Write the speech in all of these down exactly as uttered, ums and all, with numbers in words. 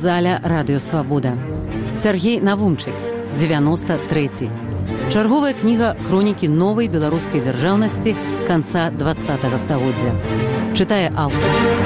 аўдыёзаля «Радыёсвабода». Сяргей Навумчык, дзевяноста трэці. Чарговая кніга хронікі новай беларускай дзяржаўнасці канца дваццатага стагоддзя. Чытае аўтар.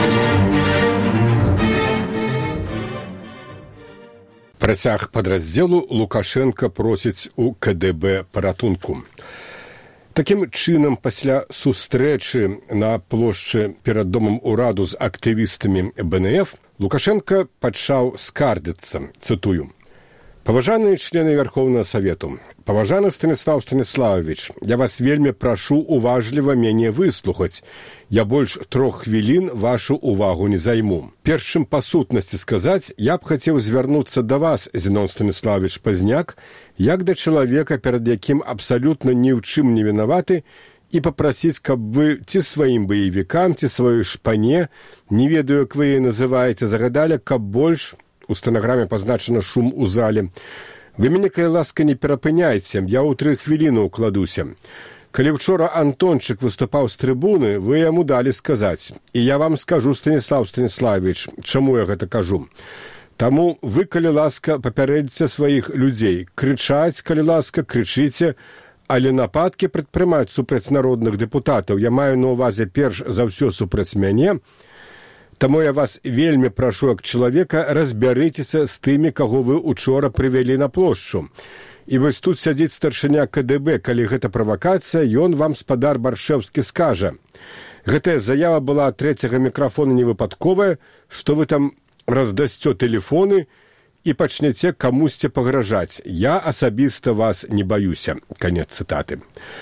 Працяг падраздзелу Лукашенка просіць у ка дэ бэ паратунку. Такім чынам, пасля сустрэчы на плошчы перад домам ураду з актывістамі бэ эн эф, Лукашенка пачаў скардзіцца, цытую. «Паважаныя члены Верховнага Савету, паважаны Станіслав Станіславович, я вас вельмі прашу уважліва мяне выслухаць. Я больш трох хвілін вашу увагу не займу. Перш чым па сутнасці сказаць, я б хацеў звярнуцца да вас, Зінон Станіславович Пазняк, як да чалавека, перад якім абсалютна ні ў чым не вінаваты, і папрасіць, каб вы ці сваім баевікам, ці сваёй шпане, не ведаю, як вы яе называеце, загадалі, каб больш... У стэнаграме пазначана шум у зале. Вы мяне, калі ласка, не перапыняйце, я ў тры хвіліны ўкладуся. Калі учора Антончык выступаў з трыбуны, вы яму далі сказаць. І я вам скажу, Станіслав Станіславович, чаму я гэта кажу. Таму вы, калі ласка, папярэдзіце сваіх людзей. Крычаць, калі ласка, крычыце, але нападкі прадпрымаць супраць народных дэпутатаў. Я маю на ўвазе перш за ўсё супраць мяне. Таму я вас вельмі прашу, як чалавека, разбярыцеся з тымі, каго вы учора прывялі на плошчу. І вось тут сядзіць старшыня ка дэ бэ, калі гэта правакацыя, ён вам, спадар Баршэўскі, скажа. Гэтая заява была ад трэцяга мікрафона невыпадковая, што вы там раздасцё тэлефоны і пачнеце камусьці пагражаць. Я асабіста вас не баюся. Канец цытаты.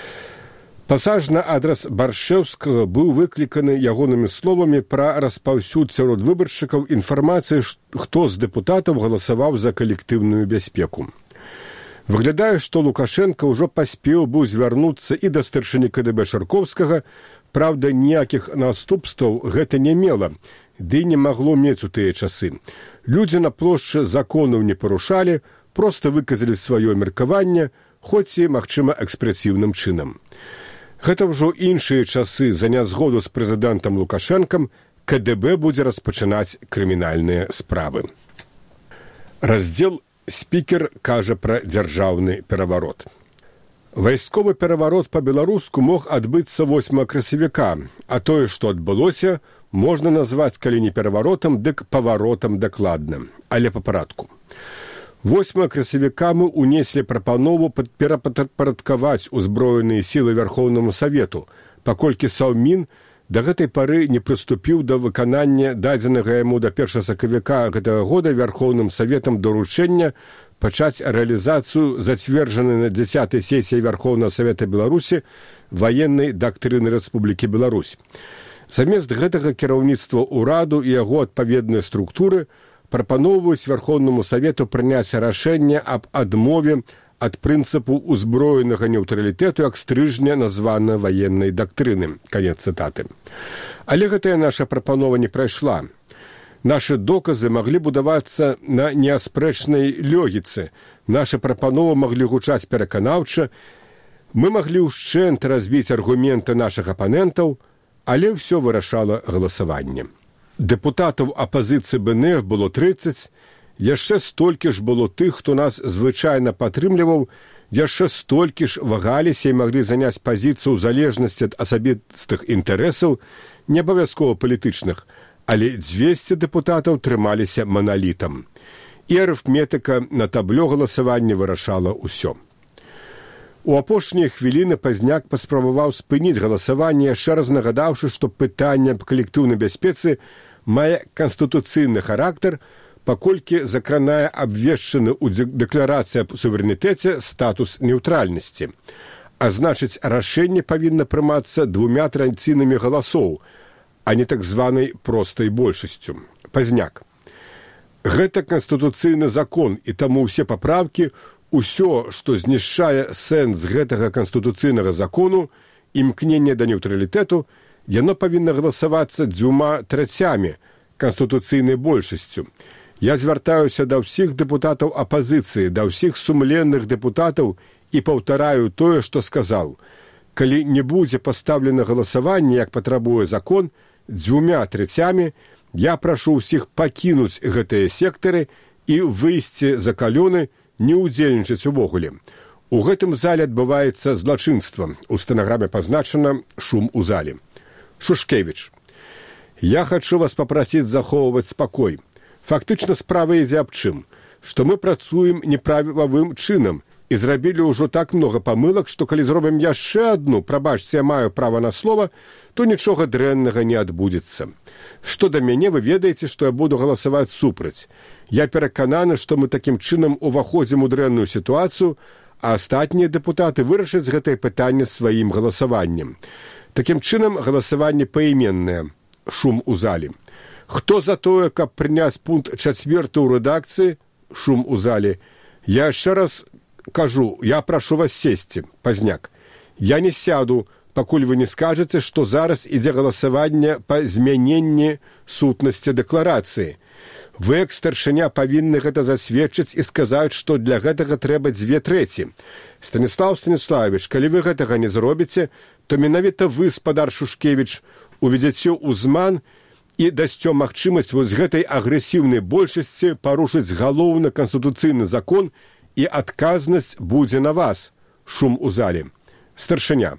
Пасаж на адрас Баршэўскага быў выкліканы ягонымі словамі пра распаўсюд сярод выбаршчыкаў інфармацыі, хто з дэпутатаў галасаваў за калектыўную бяспеку. Выглядае, што Лукашенка ўжо паспеў быў звярнуцца і да старшыні ка дэ бэ Шаркоўскага, праўда, ніякіх наступстваў гэта не мела, ды не магло мець у тыя часы. Людзі на плошчы законаў не парушалі, проста выказалі сваё меркаванне, хоць і, магчыма, экспрэсіўным чынам. Гэта ўжо іншыя часы, за нязгоду з прэзідэнтам Лукашэнкам ка дэ бэ будзе распачынаць крымінальныя справы. Раздзел «Спікер кажа пра дзяржаўны пераварот». Вайсковы пераварот па-беларуску мог адбыцца восьмага красавіка, а тое, што адбылося, можна назваць, калі не пераваротам, дык паваротам дакладна, але па парадку. восьмага красавіка мы унеслі прапанову перапарадкаваць узброеныя сілы Верхоўнаму Савету, паколькі Саўмін да гэтай пары не прыступіў да выканання дадзенага яму да першага сакавіка гэтага года Верхоўным Саветам даручэння пачаць рэалізацыю зацверджанай на дзясятай сесіі Верхоўнага Савета Беларусі ваеннай дактрыны Рэспублікі Беларусь. Замест гэтага кіраўніцтва ўраду і яго адпаведныя структуры прапаноўваюць Верхоўнаму Савету прыняць рашэнне аб адмове ад прынцыпу ўзброенага нейтралітэту як стрыжня названа ваеннай дактрыны. Канец цытаты. Але гэтая наша прапанова не прайшла. Нашы доказы маглі будавацца на неаспрэчнай логіцы. Нашы прапановы маглі гучаць пераканаўча. Мы маглі ўшчэнт разбіць аргументы нашых апанентаў, але ўсё вырашала галасаванне. Дэпутатаў апазіцыі бэ эн эф было трыццаць, яшчэ столькі ж было тых, хто нас звычайна падтрымліваў, яшчэ столькі ж вагаліся і маглі заняць пазіцыю ў залежнасці ад асабістых інтарэсаў, не абавязкова палітычных, але дзвесце дэпутатаў трымаліся маналітам. І арыфметыка на таблё галасавання вырашала ўсё. У апошнія хвіліны Пазняк паспрабаваў спыніць галасаванне, яшчэ раз нагадаўшы, што пытанне аб калектыўнай бяспецы мае канстытуцыйны характар, паколькі закранае абвешчаны ў дэкларацыі аб суверэнітэце статус нейтральнасці. А значыць, рашэнне павінна прымацца двумя традыцыйнымі галасоў, а не так званай простай большасцю. Пазняк. Гэта канстытуцыйны закон, і таму ўсе папраўкі, усё, што знішчае сэнс гэтага канстытуцыйнага закону, імкненне да нейтралітэту, яно павінна галасавацца дзвюма трэцямі канстытуцыйнай большасцю. Я звяртаюся да ўсіх дэпутатаў апазіцыі, да ўсіх сумленных дэпутатаў і паўтараю тое, што сказаў. Калі не будзе пастаўлена галасаванне, як патрабуе закон, дзвюмя трэцямі, Я прашу ўсіх пакінуць гэтыя сектары і выйсці за калёны, не ўдзельнічаць увогуле. У гэтым зале адбываецца злачынства. У стэнаграме пазначана шум у зале. Шушкевіч. Я хочу вас попросить захоўваць спакой. Фактычна справа ідзе аб чым, што мы працуем неправавым чынам і зрабілі ўжо так много памылак, што калі зробім яшчэ адну, прабачце, я маю права на слова, то нічога дрэннага не адбудзецца. Што да мяне, вы ведаеце, што я буду галасаваць супраць. Я перакананы, што мы такім чынам уваходзім у дрэнную сітуацыю, а астатнія дэпутаты вырашаць гэтае пытанне сваім галасаваннем. Такім чынам галасаванне паіменнае. Шум у зале. Хто за тое, каб прыняць пункт чацвёрты ў рэдакцыі? Шум у зале. Я яшчэ раз кажу, я прашу вас сесці, Пазняк. Я не сяду, пакуль вы не скажаце, што зараз ідзе галасаванне па змяненні сутнасці дэкларацыі. Вы, як старшыня, павінны гэта засведчыць і сказаць, што для гэтага трэба дзве трэці. Станіслав Станіславович, калі вы гэтага не зробіце, то менавіта вы, спадар Шушкевіч, уведзяце ў зман і дасце магчымасць вось гэтай агрэсіўнай большасці парушыць галоўны канстытуцыйны закон, і адказнасць будзе на вас. Шум у зале. Старшыня.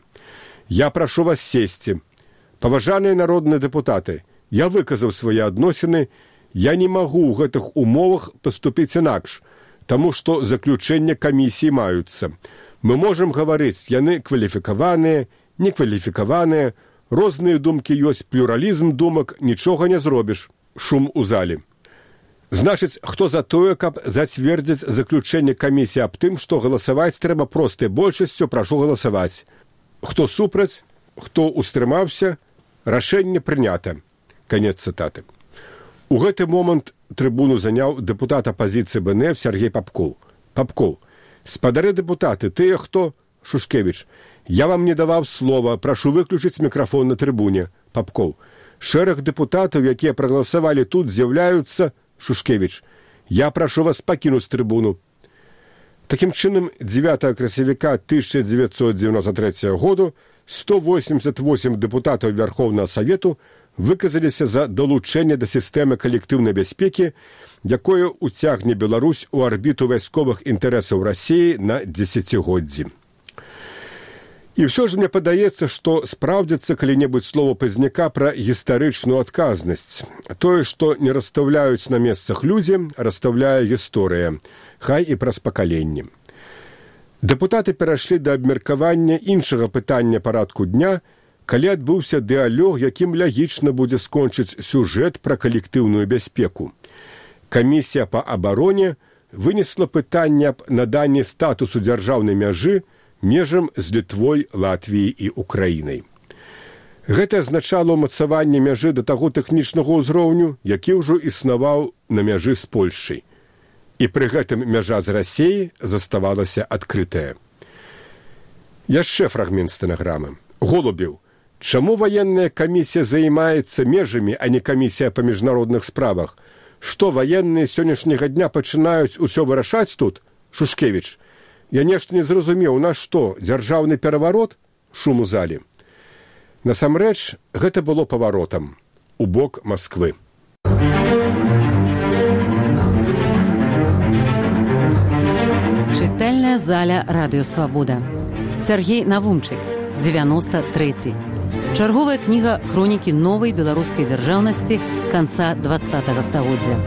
Я прашу вас сесці. Паважаныя народныя дэпутаты, я выказаў свае адносіны, я не магу ў гэтых умовах паступіць інакш, таму што заключэння камісіі маюцца. Мы можам гаварыць, яны кваліфікаваныя, некваліфікаваныя, розныя думкі ёсць, плюралізм думак, нічога не зробіш. Шум у зале. Значыць, хто за тое, каб зацвердзіць заключэнне камісіі аб тым, што галасаваць трэба простай большасцю, прашу галасаваць. Хто супраць, хто устрымаўся, рашэнне прынята. Канец цытаты. У гэты момант трыбуну заняў дэпутат апазіцыі Бэ Эн Эф Сергей Папкоў. Папкоў. Спадары дэпутаты, тыя хто? Шушкевіч. Я вам не даваў слова, прашу выключыць мікрафон на трыбуне. Папкоў. Шэраг дэпутатаў, якія прагаласавалі тут, з'яўляюцца. Шушкевіч. Я прашу вас пакінуць трыбуну. Такім чынам, дзевятага красавіка тысяча дзевяцьсот дзевяносто трэцяга году сто восемьдесят восемь дэпутатаў Вярхоўнага Савету выказаліся за далучэнне да сістэмы калектыўнай бяспекі, якое ўцягне Беларусь у арбіту вайсковых інтарэсаў Расіі на дзесяцігоддзі. І ўсё ж мне падаецца, што спраўдзіцца калі-небудзь слова Пазняка пра гістарычную адказнасць. Тое, што не расстаўляюць на месцах людзі, расстаўляе гісторыя, хай і праз пакаленні. Дэпутаты перайшлі да абмеркавання іншага пытання парадку дня, калі адбыўся дыалог, якім лагічна будзе скончыць сюжэт пра калектыўную бяспеку. Камісія па абароне вынесла пытанне аб наданні статусу дзяржаўнай мяжы межам з Літвой, Латвіяй і Украінай. Гэта азначала ўмацаванне мяжы да таго тэхнічнага ўзроўню, які ўжо існаваў на мяжы з Польшчай. І пры гэтым мяжа з Расіяй заставалася адкрытая. Яшчэ фрагмент стэнаграмы. Голубеў. Чаму ваенная камісія займаецца межамі, а не камісія па міжнародных справах? Што ваенныя сённяшняга дня пачынаюць усё вырашаць тут? Шушкевіч. Я нешта не зразумеў, у нас што, дзяржаўны пераварот? Шум у зале. Насамрэч, гэта было паваротам у бок Масквы. Чытальная заля Радыё Свабода. Сергей Навумчык, дзевяносто трэці. Чарговая кніга хронікі новай беларускай дзяржаўнасці канца двадцатага стагоддзя.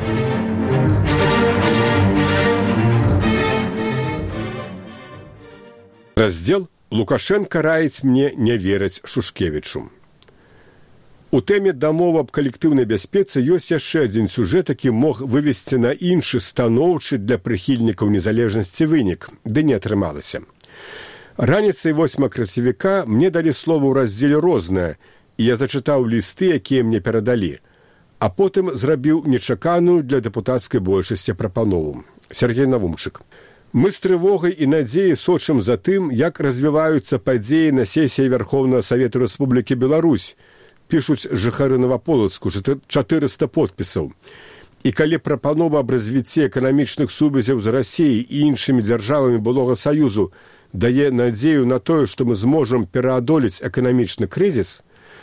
Раздзел «Лукашенко раіць мне не верыць Шушкевічу». У тэме дамовы аб калектыўнай бяспецы ёсць яшчэ адзін сюжэт, які мог вывесці на іншы станоўчы для прыхільнікаў незалежнасці вынік, ды не атрымалася. Раніцай восьмага красавіка мне далі слова ў раздзеле «Рознае», і я зачытаў лісты, якія мне перадалі, а потым зрабіў нечаканую для дэпутацкай большасці прапанову. Сергей Навумчык. Мы з трывогай і надзеяй сочым за тым, як развіваюцца падзеі на сесіі Вярхоўнага Савету Рэспублікі Беларусь, пішуць жыхары Новаполацку, чатырыста подпісаў. І калі прапанова аб развіцці эканамічных сувязяў з Расіяй і іншымі дзяржавамі былога Саюзу дае надзею на тое, што мы зможам пераадолець эканамічны крызіс,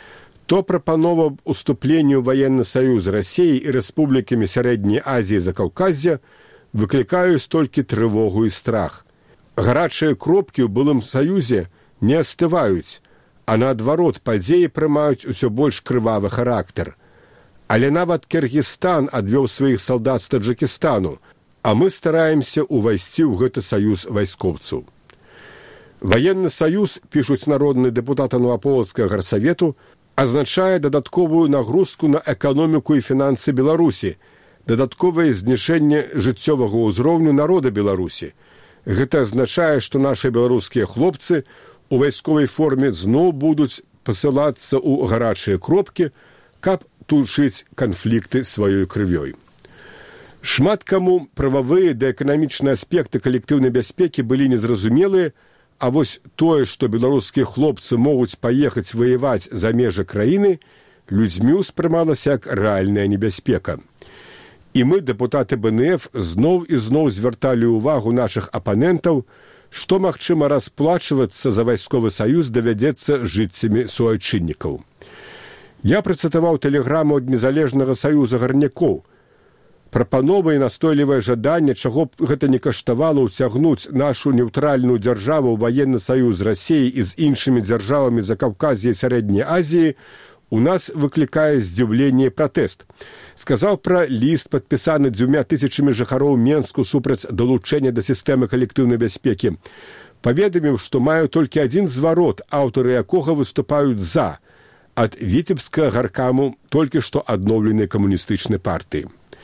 то прапанова аб уступленні ў ваенны саюз Расіі і рэспублікамі Сярэдняй Азіі і Закаўказья выклікаюць толькі трывогу і страх. Гарачыя кропкі ў былым саюзе не астываюць, а наадварот падзеі прымаюць усё больш крывавы характар. Але нават Кыргызстан адвёў сваіх салдат з Таджыкістану, а мы стараемся ўвайсці ў гэты саюз вайскоўцаў. Ваенны саюз, пішуць народныя дэпутаты Новаполацкага гарсавету, азначае дадатковую нагрузку на эканоміку і фінансы Беларусі, дадатковае зніжэнне жыццёвага ўзроўню народа Беларусі. Гэта азначае, што нашы беларускія хлопцы у вайсковай форме зноў будуць пасылацца ў гарачыя кропкі, каб тушыць канфлікты сваёй крывёй. Шмат каму прававыя да эканамічныя аспекты калектыўнай бяспекі былі незразумелыя, а вось тое, што беларускія хлопцы могуць паехаць ваяваць за межы краіны, людзьмі ўспрымалася як рэальная небяспека. І мы, дэпутаты бэ эн эф, зноў і зноў звярталі ўвагу нашых апанентаў, што, магчыма, расплачвацца за вайсковы саюз давядзецца жыццямі суайчыннікаў. Я працытаваў тэлеграму ад незалежнага саюза гарнякоў. Прапанова і настойлівае жаданне, чаго б гэта не каштавала ўцягнуць нашу неўтральную дзяржаву ў ваенны саюз Расіі і з іншымі дзяржавамі Закаўказья і Сярэдняй Азіі, у нас выклікае здзіўленне і пратэст. Сказаў пра ліст, падпісаны дзвюма тысячамі жыхароў Менску супраць далучэння да сістэмы калектыўнай бяспекі. Паведаміў, што маю толькі адзін зварот, аўтары якога выступаюць за, ад віцебскага гаркаму толькі што адноўленай камуністычнай партыі.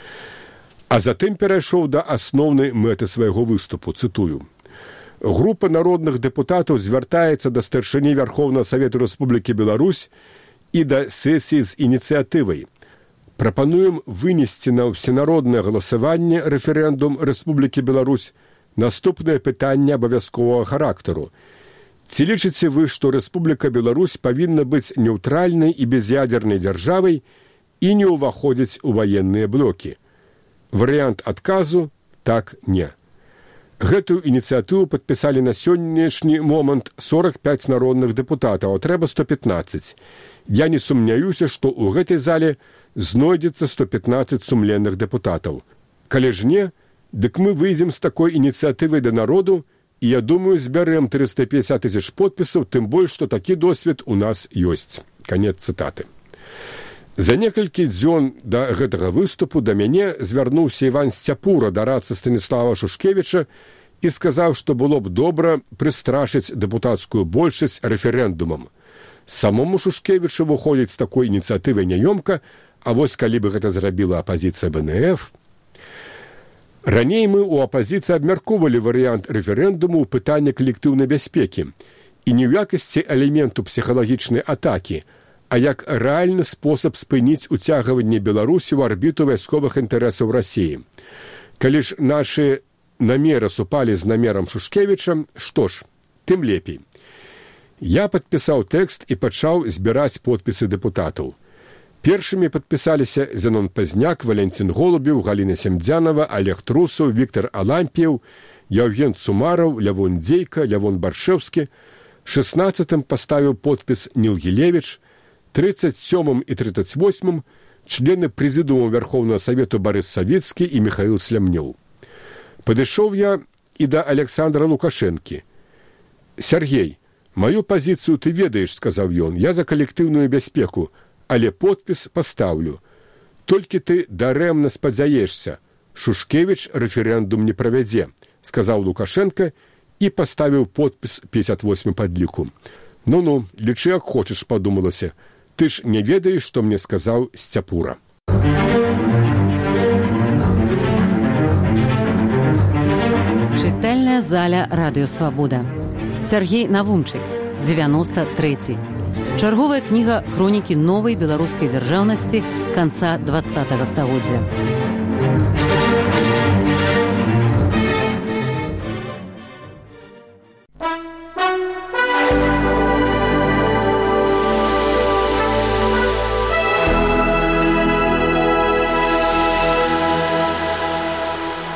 А затым перайшоў да асноўнай мэты свайго выступу, цытую. Група народных дэпутатаў звяртаецца да старшыні Вярхоўнага Савету Рэспублікі Беларусь і да сесіі з ініцыятывай. Прапануем вынесці на ўсенароднае галасаванне рэферэндум Рэспублікі Беларусь наступнае пытанне абавязковага характару. Ці лічыце вы, што Рэспубліка Беларусь павінна быць неўтральнай і без'ядзернай дзяржавай і не ўваходзіць у ваенныя блокі? Варыянт адказу – так, не. Гэтую ініцыятыву падпісалі на сённяшні момант сорок пяць народных дэпутатаў, а трэба сто пятнаццаць. Я не сумняюся, што ў гэтай зале знойдзецца сто пятнаццаць сумленных дэпутатаў. Калі ж не, дык мы выйдзем з такой ініцыятывай да народу, і, я думаю, збярэм трыста пятьдесят тысяч подпісаў, тым больш, што такі досвед у нас ёсць. Канец цытаты. За некалькі дзён да гэтага выступу да мяне звярнуўся Іван Сцяпура, дарадца Станіслава Шушкевіча, і сказаў, што было б добра прыстрашыць дэпутацкую большасць рэферэндумам. Самому Шушкевічу выходзіць з такой ініцыятывай няёмка, а вось калі бы гэта зрабіла апазіцыя бэ эн эф... Раней мы ў апазіцыі абмяркоўвалі варыянт рэферэндуму ў пытанні калектыўнай бяспекі і не ў якасці элементу псіхалагічнай атакі, а як рэальны спосаб спыніць уцягванне Беларусі ў арбіту вайсковых інтарэсаў Расіі. Калі ж нашы намеры супалі з намерам Шушкевіча, што ж, тым лепей. Я падпісаў тэкст і пачаў збіраць подпісы дэпутатаў. Першымі падпісаліся Зенон Пазняк, Валентин Голубеў, Галіна Семдзянова, Олег Трусаў, Віктор Алампіеў, Яўген Цумараў, Лявон Дзейка, Лявон Баршэўскі. шестнадцатым паставіў подпіс Ніл Гілевіч, тридцать сёмым і тридцать восьмым члены прэзідыуму Вярхоўнага Савету Барыс Савіцкі і Міхаіл Слямнёў. Падышоў я і да Александра Лукашэнкі. «Сергей, маю пазіцыю ты ведаеш, — сказаў ён, — я за калектыўную бяспеку, але подпіс пастаўлю. Толькі ты дарэмна спадзяешся. Шушкевіч рэферэндум не правядзе, — сказаў Лукашенко і паставіў подпіс пятьдесят восьмым падліку. Ну-ну, лічы як хочаш, падумалася. Ты ж не ведаеш, што мне сказаў Сцяпура. Чытальная заля Радыё Свабода. Сергей Навумчык, девяносто третий. Чарговая кніга хронікі новай беларускай дзяржаўнасці канца двадцатага стагоддзя.